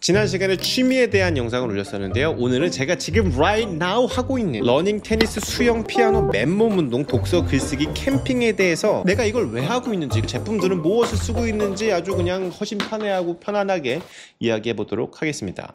지난 시간에 취미에 대한 영상을 올렸었는데요. 오늘은 제가 지금 right now 하고 있는 러닝, 테니스, 수영, 피아노, 맨몸 운동, 독서, 글쓰기, 캠핑에 대해서 내가 이걸 왜 하고 있는지, 제품들은 무엇을 쓰고 있는지 아주 그냥 허심탄회하고 편안하게 이야기해 보도록 하겠습니다.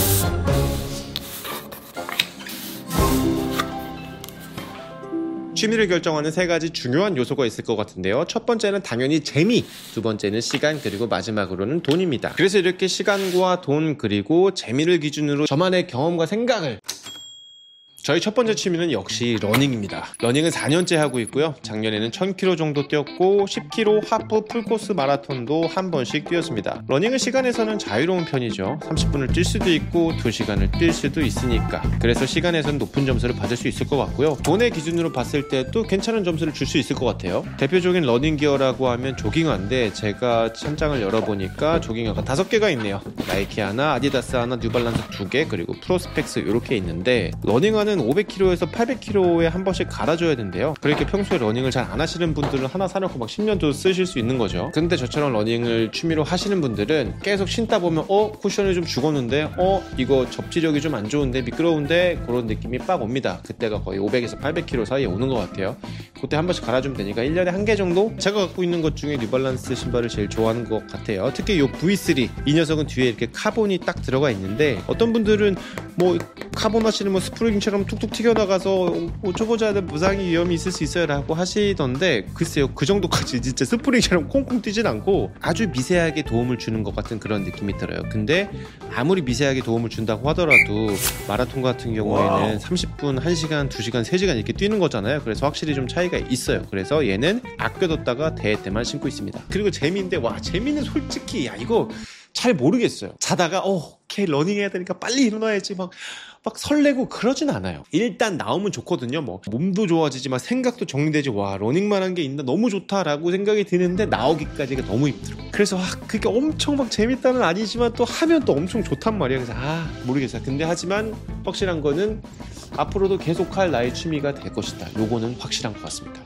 취미를 결정하는 세 가지 중요한 요소가 있을 것 같은데요. 첫 번째는 당연히 재미, 두 번째는 시간, 그리고 마지막으로는 돈입니다. 그래서 이렇게 시간과 돈 그리고 재미를 기준으로 저만의 경험과 생각을, 저희 첫 번째 취미는 역시 러닝입니다. 러닝은 4년째 하고 있고요. 작년에는 1000km 정도 뛰었고 10km 하프 풀코스 마라톤도 한 번씩 뛰었습니다. 러닝은 시간에서는 자유로운 편이죠. 30분을 뛸 수도 있고 2시간을 뛸 수도 있으니까. 그래서 시간에서는 높은 점수를 받을 수 있을 것 같고요. 돈의 기준으로 봤을 때도 괜찮은 점수를 줄 수 있을 것 같아요. 대표적인 러닝 기어라고 하면 조깅화인데 제가 천장을 열어보니까 조깅화가 5개가 있네요. 나이키 하나, 아디다스 하나, 뉴발란스 2개, 그리고 프로스펙스 이렇게 있는데, 러닝화는 500km에서 800km에 한 번씩 갈아줘야 된대요. 그렇게 평소에 러닝을 잘 안 하시는 분들은 하나 사놓고 막 10년도 쓰실 수 있는 거죠. 근데 저처럼 러닝을 취미로 하시는 분들은 계속 신다 보면 쿠션이 좀 죽었는데 이거 접지력이 좀 안 좋은데 미끄러운데, 그런 느낌이 빡 옵니다. 그때가 거의 500에서 800km 사이에 오는 것 같아요. 그때 한 번씩 갈아주면 되니까 1년에 1개 정도? 제가 갖고 있는 것 중에 뉴발란스 신발을 제일 좋아하는 것 같아요. 특히 이 V3, 이 녀석은 뒤에 이렇게 카본이 딱 들어가 있는데, 어떤 분들은 뭐 카본 하시는 뭐 스프링처럼 툭툭 튀겨나가서 초보자들 부상이 위험이 있을 수 있어요 라고 하시던데, 글쎄요, 그 정도까지 진짜 스프링처럼 콩콩 뛰진 않고 아주 미세하게 도움을 주는 것 같은 그런 느낌이 들어요. 근데 아무리 미세하게 도움을 준다고 하더라도 마라톤 같은 경우에는 30분, 1시간, 2시간, 3시간 이렇게 뛰는 거잖아요. 그래서 확실히 좀 차이가 있어요. 그래서 얘는 아껴뒀다가 대회 때만 신고 있습니다. 그리고 재미인데, 재미는 솔직히 이거 잘 모르겠어요. 자다가 오케이 러닝 해야 되니까 빨리 일어나야지 막 설레고 그러진 않아요. 일단 나오면 좋거든요. 몸도 좋아지지, 생각도 정리되지, 러닝만 한 게 있나, 너무 좋다라고 생각이 드는데 나오기까지가 너무 힘들어. 그래서 그게 엄청 재밌다는 아니지만 또 하면 또 엄청 좋단 말이에요. 그래서 모르겠어요. 근데 하지만 확실한 거는 앞으로도 계속할 나의 취미가 될 것이다. 요거는 확실한 것 같습니다.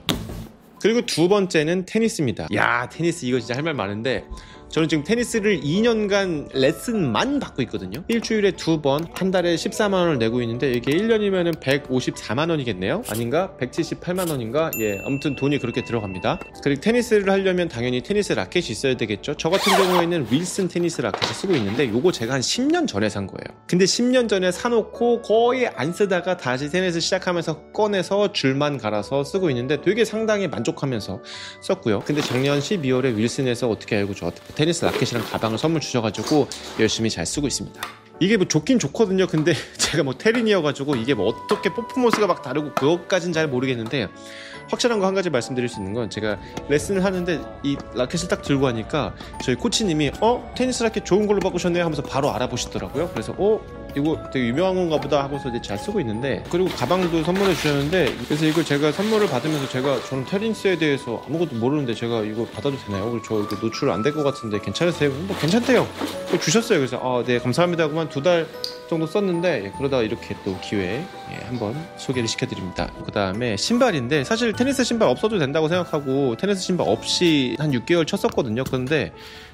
그리고 두 번째는 테니스입니다. 테니스 이거 진짜 할 말 많은데, 저는 지금 테니스를 2년간 레슨만 받고 있거든요. 일주일에 2번, 한 달에 14만원을 내고 있는데, 이게 1년이면 154만원이겠네요? 아닌가? 178만원인가? 아무튼 돈이 그렇게 들어갑니다. 그리고 테니스를 하려면 당연히 테니스 라켓이 있어야 되겠죠. 저 같은 경우에는 윌슨 테니스 라켓을 쓰고 있는데, 요거 제가 한 10년 전에 산 거예요. 근데 10년 전에 사놓고 거의 안 쓰다가 다시 테니스 시작하면서 꺼내서 줄만 갈아서 쓰고 있는데 되게 상당히 만족하면서 썼고요. 근데 작년 12월에 윌슨에서 어떻게 알고 저한테 테니스 라켓이랑 가방을 선물 주셔가지고 열심히 잘 쓰고 있습니다. 이게 좋긴 좋거든요. 근데 제가 테린이어가지고 이게 어떻게 퍼포먼스가 막 다르고 그것까진 잘 모르겠는데, 확실한 거 한 가지 말씀드릴 수 있는 건, 제가 레슨을 하는데 이 라켓을 딱 들고 하니까 저희 코치님이 테니스 라켓 좋은 걸로 바꾸셨네요 하면서 바로 알아보시더라고요. 그래서 이거 되게 유명한 건가 보다 하고서 이제 잘 쓰고 있는데, 그리고 가방도 선물해 주셨는데, 그래서 이걸 제가 선물을 받으면서 저는 테니스에 대해서 아무것도 모르는데 제가 이거 받아도 되나요? 그리고 저 이거 노출 안 될 것 같은데 괜찮으세요? 괜찮대요. 주셨어요. 그래서 네 감사합니다 하고만 2달 정도 썼는데, 그러다 이렇게 또 기회에 한번 소개를 시켜드립니다. 그 다음에 신발인데, 사실 테니스 신발 없어도 된다고 생각하고 테니스 신발 없이 한 6개월 쳤었거든요. 그런데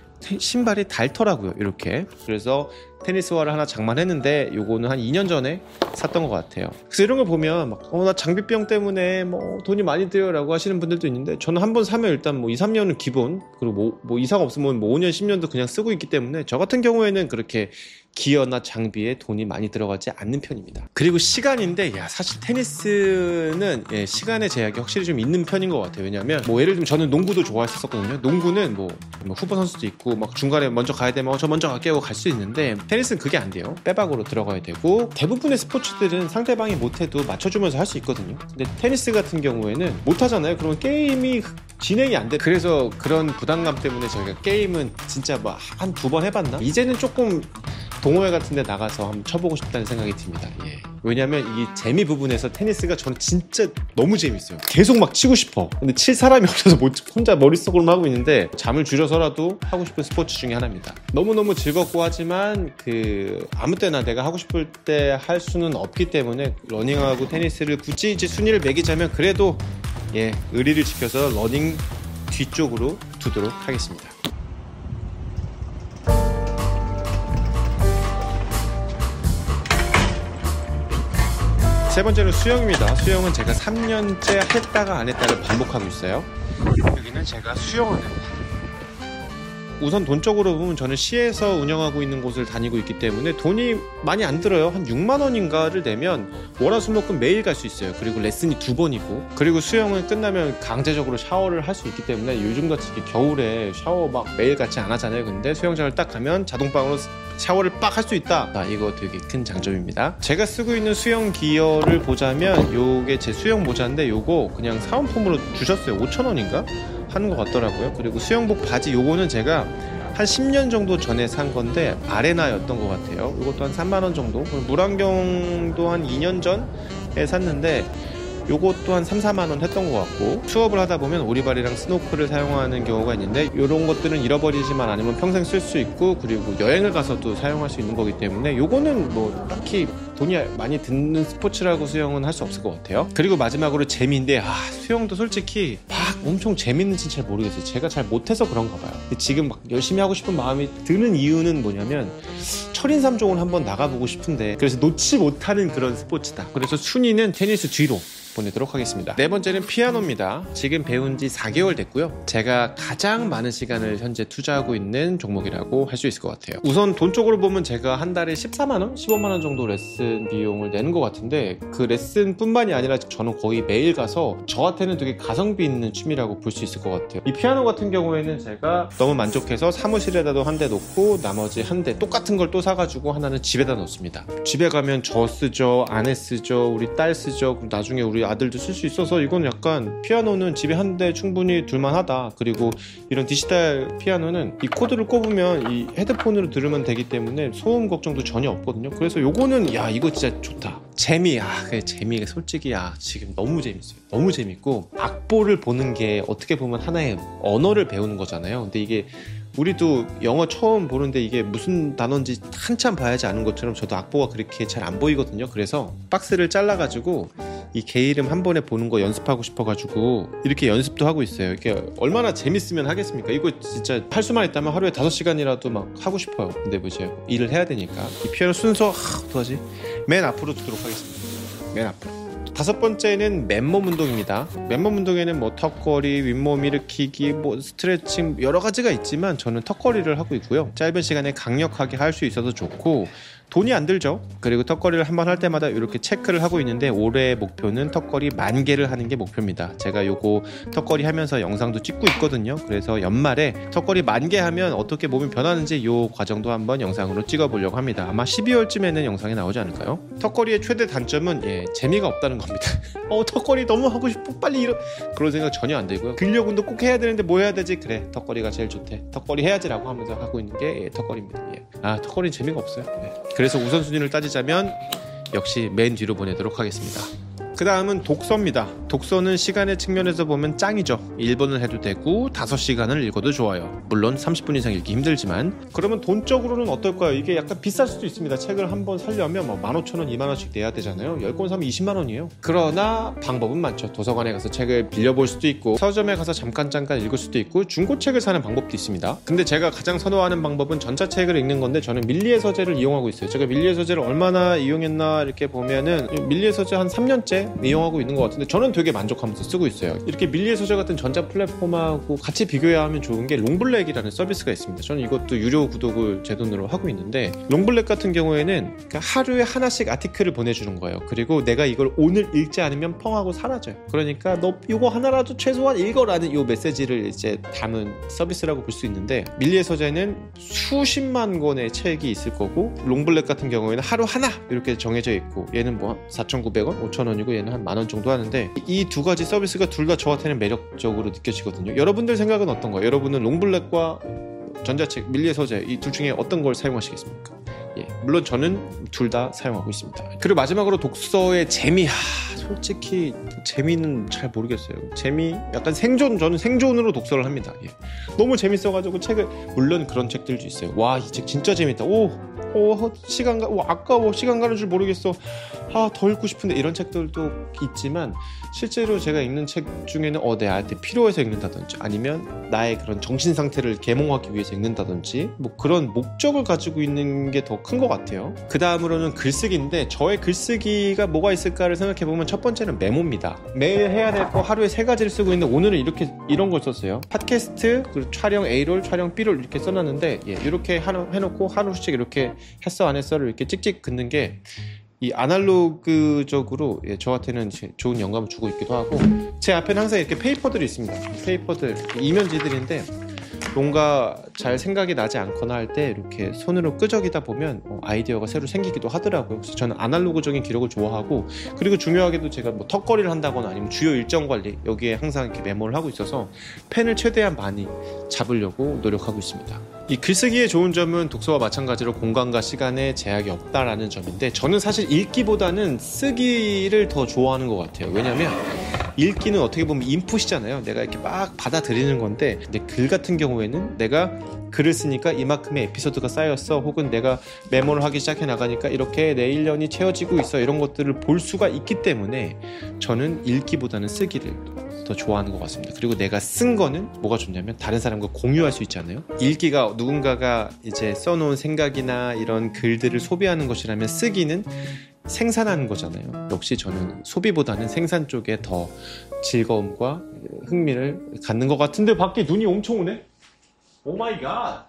신발이 닳더라고요, 이렇게. 그래서 테니스화를 하나 장만했는데, 요거는 한 2년 전에 샀던 것 같아요. 그래서 이런 걸 보면 나 장비병 때문에 돈이 많이 들어요 라고 하시는 분들도 있는데, 저는 한번 사면 일단 2, 3년은 기본, 그리고 이상 없으면 5년, 10년도 그냥 쓰고 있기 때문에, 저 같은 경우에는 그렇게 기어나 장비에 돈이 많이 들어가지 않는 편입니다. 그리고 시간인데, 사실 테니스는 시간의 제약이 확실히 좀 있는 편인 것 같아요. 왜냐면 예를 들면 저는 농구도 좋아했었거든요. 농구는 후보 선수도 있고 중간에 먼저 가야 되면 저 먼저 갈게요 갈 수 있는데, 테니스는 그게 안 돼요. 빼박으로 들어가야 되고, 대부분의 스포츠들은 상대방이 못해도 맞춰주면서 할 수 있거든요. 근데 테니스 같은 경우에는 못하잖아요. 그러면 게임이 진행이 안 돼. 그래서 그런 부담감 때문에 저희가 게임은 진짜 한 2번 해봤나? 이제는 조금 동호회 같은 데 나가서 한번 쳐보고 싶다는 생각이 듭니다. 왜냐면 이 재미 부분에서 테니스가 저는 진짜 너무 재밌어요. 계속 치고 싶어. 근데 칠 사람이 없어서 혼자 머릿속으로만 하고 있는데, 잠을 줄여서라도 하고 싶은 스포츠 중에 하나입니다. 너무너무 즐겁고 하지만 아무 때나 내가 하고 싶을 때 할 수는 없기 때문에, 러닝하고 테니스를 굳이 이제 순위를 매기자면 그래도 의리를 지켜서 러닝 뒤쪽으로 두도록 하겠습니다. 세 번째는 수영입니다. 수영은 제가 3년째 했다가 안 했다를 반복하고 있어요. 여기는 제가 수영하는, 우선 돈적으로 보면 저는 시에서 운영하고 있는 곳을 다니고 있기 때문에 돈이 많이 안 들어요. 한 6만 원인가를 내면 월화수목금 매일 갈 수 있어요. 그리고 레슨이 2번이고, 그리고 수영은 끝나면 강제적으로 샤워를 할 수 있기 때문에 요즘같이 겨울에 샤워 막 매일 같이 안 하잖아요. 근데 수영장을 딱 가면 자동방으로 샤워를 빡 할 수 있다. 이거 되게 큰 장점입니다. 제가 쓰고 있는 수영 기어를 보자면 요게 제 수영 모자인데 요거 그냥 사은품으로 주셨어요. 5,000원인가? 하는 것 같더라고요. 그리고 수영복 바지 요거는 제가 한 10년 정도 전에 산 건데 아레나였던 것 같아요. 이것도 한 3만원 정도. 물안경도 한 2년 전에 샀는데 요것도 한 3, 4만원 했던 것 같고, 수업을 하다 보면 오리발이랑 스노클을 사용하는 경우가 있는데 요런 것들은 잃어버리지만 않으면 평생 쓸 수 있고, 그리고 여행을 가서도 사용할 수 있는 거기 때문에 요거는 뭐 딱히 돈이 많이 드는 스포츠라고 수영은 할 수 없을 것 같아요. 그리고 마지막으로 재미인데, 수영도 솔직히 막 엄청 재밌는지 잘 모르겠어요. 제가 잘 못해서 그런가 봐요. 근데 지금 막 열심히 하고 싶은 마음이 드는 이유는 뭐냐면 철인 3종을 한번 나가보고 싶은데, 그래서 놓지 못하는 그런 스포츠다. 그래서 순위는 테니스 뒤로 보내도록 하겠습니다. 네 번째는 피아노입니다. 지금 배운 지 4개월 됐고요. 제가 가장 많은 시간을 현재 투자하고 있는 종목이라고 할 수 있을 것 같아요. 우선 돈 쪽으로 보면 제가 한 달에 14만원? 15만원 정도 레슨 비용을 내는 것 같은데, 그 레슨 뿐만이 아니라 저는 거의 매일 가서 저한테는 되게 가성비 있는 취미라고 볼 수 있을 것 같아요. 이 피아노 같은 경우에는 제가 너무 만족해서 사무실에다도 한 대 놓고 나머지 한 대 똑같은 걸 또 사가지고 하나는 집에다 놓습니다. 집에 가면 저 쓰죠, 아내 쓰죠, 우리 딸 쓰죠, 그럼 나중에 우리 아들도 쓸 수 있어서 이건 약간, 피아노는 집에 한 대 충분히 둘만하다. 그리고 이런 디지털 피아노는 이 코드를 꼽으면 이 헤드폰으로 들으면 되기 때문에 소음 걱정도 전혀 없거든요. 그래서 요거는 이거 진짜 좋다. 재미가 솔직히 지금 너무 재밌어요. 너무 재밌고, 악보를 보는 게 어떻게 보면 하나의 언어를 배우는 거잖아요. 근데 이게 우리도 영어 처음 보는데 이게 무슨 단어인지 한참 봐야지 아는 것처럼 저도 악보가 그렇게 잘 안 보이거든요. 그래서 박스를 잘라가지고 이 개 이름 한 번에 보는 거 연습하고 싶어가지고 이렇게 연습도 하고 있어요. 이게 얼마나 재밌으면 하겠습니까? 이거 진짜 할 수만 있다면 하루에 5시간이라도 막 하고 싶어요. 근데 뭐 이제 일을 해야 되니까. 이 피아노 순서 어떡하지? 맨 앞으로 두도록 하겠습니다. 맨 앞으로. 다섯 번째는 맨몸 운동입니다. 맨몸 운동에는 뭐 턱걸이, 윗몸 일으키기, 뭐 스트레칭 여러 가지가 있지만 저는 턱걸이를 하고 있고요. 짧은 시간에 강력하게 할 수 있어서 좋고, 돈이 안 들죠. 그리고 턱걸이를 한번 할 때마다 이렇게 체크를 하고 있는데, 올해의 목표는 턱걸이 10,000개를 하는 게 목표입니다. 제가 요거 턱걸이 하면서 영상도 찍고 있거든요. 그래서 연말에 턱걸이 10,000개 하면 어떻게 몸이 변하는지 요 과정도 한번 영상으로 찍어보려고 합니다. 아마 12월쯤에는 영상이 나오지 않을까요? 턱걸이의 최대 단점은 재미가 없다는 겁니다. 턱걸이 너무 하고 싶어, 빨리 그런 생각 전혀 안 들고요. 근력 운동 꼭 해야 되는데 뭐 해야 되지? 그래, 턱걸이가 제일 좋대. 턱걸이 해야지라고 하면서 하고 있는 게 턱걸이입니다. 턱걸이는 재미가 없어요. 그래서 우선순위를 따지자면 역시 맨 뒤로 보내도록 하겠습니다. 그 다음은 독서입니다. 독서는 시간의 측면에서 보면 짱이죠. 1번을 해도 되고 5시간을 읽어도 좋아요. 물론 30분 이상 읽기 힘들지만. 그러면 돈적으로는 어떨까요? 이게 약간 비쌀 수도 있습니다. 책을 한 번 사려면 15,000원, 2만원씩 내야 되잖아요. 10권 사면 20만원이에요. 그러나 방법은 많죠. 도서관에 가서 책을 빌려볼 수도 있고, 서점에 가서 잠깐 읽을 수도 있고, 중고책을 사는 방법도 있습니다. 근데 제가 가장 선호하는 방법은 전자책을 읽는 건데, 저는 밀리의 서재를 이용하고 있어요. 제가 밀리의 서재를 얼마나 이용했나 이렇게 보면은 밀리의 서재 한 3년째 이용하고 있는 것 같은데, 저는 되게 만족하면서 쓰고 있어요. 이렇게 밀리의 서재 같은 전자 플랫폼하고 같이 비교해야 하면 좋은 게 롱블랙이라는 서비스가 있습니다. 저는 이것도 유료 구독을 제 돈으로 하고 있는데, 롱블랙 같은 경우에는 하루에 하나씩 아티클을 보내주는 거예요. 그리고 내가 이걸 오늘 읽지 않으면 펑하고 사라져요. 그러니까 너 이거 하나라도 최소한 읽어라는 이 메시지를 이제 담은 서비스라고 볼 수 있는데, 밀리의 서재는 수십만 권의 책이 있을 거고, 롱블랙 같은 경우에는 하루 하나 이렇게 정해져 있고, 얘는 뭐 4,900원, 5,000원이고 얘는 한 10,000원 정도 하는데, 이 두 가지 서비스가 둘 다 저한테는 매력적으로 느껴지거든요. 여러분들 생각은 어떤 거예요? 여러분은 롱블랙과 전자책, 밀리의 서재 이 둘 중에 어떤 걸 사용하시겠습니까? 물론 저는 둘 다 사용하고 있습니다. 그리고 마지막으로 독서의 재미. 솔직히 재미는 잘 모르겠어요. 재미 약간 저는 생존으로 독서를 합니다. 너무 재밌어가지고 책을, 물론 그런 책들도 있어요. 와, 이 책 진짜 재밌다. 아까워, 시간 가는 줄 모르겠어. 더 읽고 싶은데, 이런 책들도 있지만, 실제로 제가 읽는 책 중에는 내한테 필요해서 읽는다든지, 아니면 나의 그런 정신 상태를 계몽하기 위해서 읽는다든지, 뭐 그런 목적을 가지고 있는 게 더 큰 것 같아요. 그 다음으로는 글쓰기인데 저의 글쓰기가 뭐가 있을까를 생각해보면 첫 번째는 메모입니다. 매일 해야 될 거 하루에 3가지를 쓰고 있는데 오늘은 이런 걸 썼어요. 팟캐스트, 그리고 촬영 A롤, 촬영 B롤 이렇게 써놨는데 이렇게 해놓고 하루씩 이렇게 했어 안 했어를 이렇게 찍찍 긋는 게 이 아날로그적으로 저한테는 좋은 영감을 주고 있기도 하고, 제 앞에는 항상 이렇게 페이퍼들이 있습니다. 페이퍼들, 이면지들인데 뭔가 잘 생각이 나지 않거나 할 때 이렇게 손으로 끄적이다 보면 아이디어가 새로 생기기도 하더라고요. 그래서 저는 아날로그적인 기록을 좋아하고, 그리고 중요하게도 제가 뭐 턱걸이를 한다거나 아니면 주요 일정 관리, 여기에 항상 이렇게 메모를 하고 있어서 펜을 최대한 많이 잡으려고 노력하고 있습니다. 이 글쓰기의 좋은 점은 독서와 마찬가지로 공간과 시간에 제약이 없다라는 점인데, 저는 사실 읽기보다는 쓰기를 더 좋아하는 것 같아요. 왜냐면 읽기는 어떻게 보면 인풋이잖아요. 내가 이렇게 막 받아들이는 건데, 근데 글 같은 경우에는 내가 글을 쓰니까 이만큼의 에피소드가 쌓였어, 혹은 내가 메모를 하기 시작해 나가니까 이렇게 내 1년이 채워지고 있어, 이런 것들을 볼 수가 있기 때문에 저는 읽기보다는 쓰기를 더 좋아하는 것 같습니다. 그리고 내가 쓴 거는 뭐가 좋냐면 다른 사람과 공유할 수 있잖아요. 읽기가 누군가가 이제 써놓은 생각이나 이런 글들을 소비하는 것이라면, 쓰기는 생산하는 거잖아요. 역시 저는 소비보다는 생산 쪽에 더 즐거움과 흥미를 갖는 것 같은데 밖에 눈이 엄청 오네? 오 마이 갓!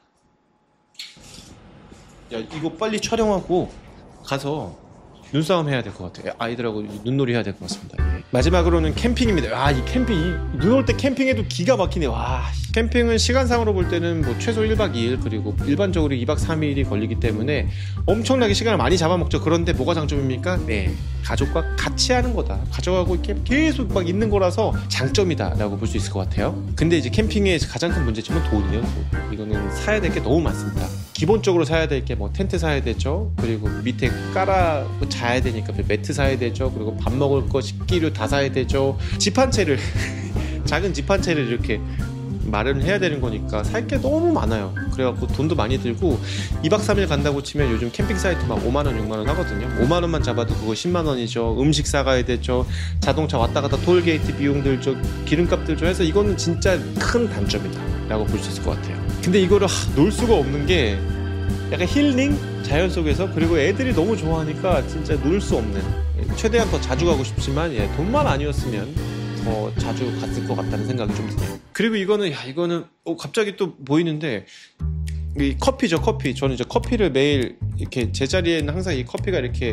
야, 이거 빨리 촬영하고 가서 눈싸움 해야 될 것 같아요. 아이들하고 눈놀이 해야 될 것 같습니다. 마지막으로는 캠핑입니다. 이 캠핑, 눈 올 때 캠핑해도 기가 막히네. 와, 캠핑은 시간상으로 볼 때는 뭐 최소 1박 2일, 그리고 일반적으로 2박 3일이 걸리기 때문에 엄청나게 시간을 많이 잡아먹죠. 그런데 뭐가 장점입니까? 가족과 같이 하는 거다. 가족하고 이렇게 계속 막 있는 거라서 장점이다 라고 볼 수 있을 것 같아요. 근데 이제 캠핑의 가장 큰 문제점은 돈이에요. 돈. 이거는 사야 될 게 너무 많습니다. 기본적으로 사야 될 게 뭐 텐트 사야 되죠. 그리고 밑에 깔아 자야 되니까 매트 사야 되죠. 그리고 밥 먹을 거, 식기류 다 사야 되죠. 집 한 채를 작은 집 한 채를 이렇게 마련을 해야 되는 거니까 살 게 너무 많아요. 그래갖고 돈도 많이 들고, 2박 3일 간다고 치면 요즘 캠핑 사이트 막 5만원 6만원 하거든요. 5만원만 잡아도 그거 10만원이죠. 음식 사가야 되죠. 자동차 왔다 갔다 톨게이트 비용 들죠. 기름값 들죠. 해서 이거는 진짜 큰 단점이다 라고 볼 수 있을 것 같아요. 근데 이거를 놀 수가 없는 게 약간 힐링? 자연 속에서. 그리고 애들이 너무 좋아하니까 진짜 놀 수 없는, 최대한 더 자주 가고 싶지만 돈만 아니었으면 더 자주 갔을 것 같다는 생각이 좀 드네요. 그리고 이거는 갑자기 또 보이는데, 이 커피죠. 커피. 저는 이제 커피를 매일 이렇게 제자리에는 항상 이 커피가 이렇게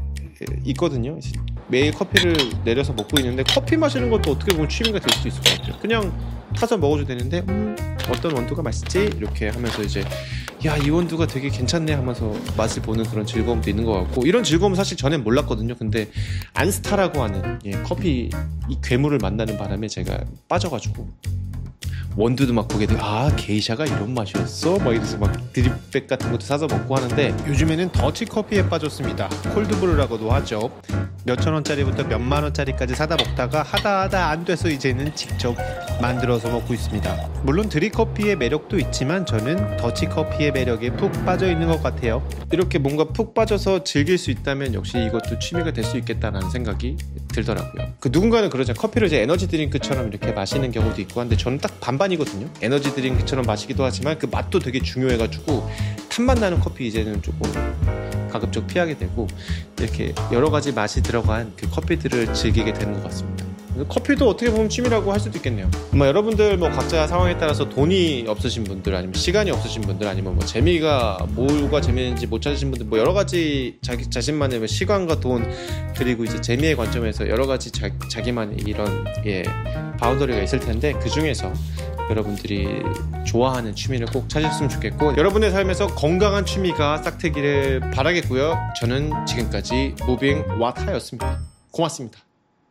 있거든요. 매일 커피를 내려서 먹고 있는데, 커피 마시는 것도 어떻게 보면 취미가 될 수도 있을 것 같아요. 그냥 타서 먹어도 되는데 어떤 원두가 맛있지? 이렇게 하면서 이제 이 원두가 되게 괜찮네 하면서 맛을 보는 그런 즐거움도 있는 것 같고, 이런 즐거움은 사실 전엔 몰랐거든요. 근데 안스타라고 하는 커피 이 괴물을 만나는 바람에 제가 빠져가지고 원두도 막 보게 되고, 게이샤가 이런 맛이었어? 막 이래서 막 드립백 같은 것도 사서 먹고 하는데, 요즘에는 더치커피에 빠졌습니다. 콜드브루라고도 하죠. 몇천 원짜리부터 몇만 원짜리까지 사다 먹다가 하다 안 돼서 이제는 직접 만들어서 먹고 있습니다. 물론 드립커피의 매력도 있지만 저는 더치커피의 매력에 푹 빠져 있는 것 같아요. 이렇게 뭔가 푹 빠져서 즐길 수 있다면 역시 이것도 취미가 될 수 있겠다는 생각이 들더라고요. 누군가는 그러잖아요. 커피를 이제 에너지 드링크처럼 이렇게 마시는 경우도 있고 한데, 저는 딱 반반이거든요. 에너지 드링크처럼 마시기도 하지만 그 맛도 되게 중요해가지고 탄맛 나는 커피 이제는 조금 가급적 피하게 되고, 이렇게 여러 가지 맛이 들어간 그 커피들을 즐기게 되는 것 같습니다. 커피도 어떻게 보면 취미라고 할 수도 있겠네요. 여러분들 각자 상황에 따라서 돈이 없으신 분들, 아니면 시간이 없으신 분들, 아니면 재미가 뭐가 재미있는지 못 찾으신 분들, 여러 가지 자기 자신만의 시간과 돈, 그리고 이제 재미의 관점에서 여러 가지 자기만의 이런 바운더리가 있을 텐데, 그 중에서 여러분들이 좋아하는 취미를 꼭 찾으셨으면 좋겠고, 여러분의 삶에서 건강한 취미가 싹트기를 바라겠고요. 저는 지금까지 무빙 와타였습니다. 고맙습니다.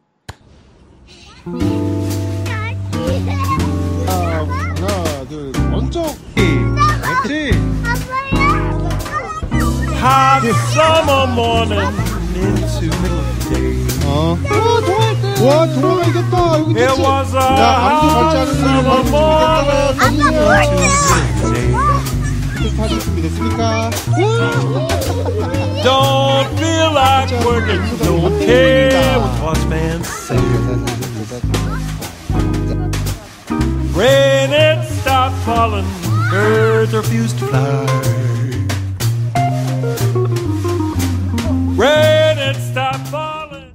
하나, 둘, 먼저. 그렇지. Hot summer morning into midday. 와, 동아가 이겼다. 여기 It was a hot summer morning into midday. 다시 준비됐습니까? Don't feel like working, don't care what horsemen say. Rain it stopped falling, birds refused to fly.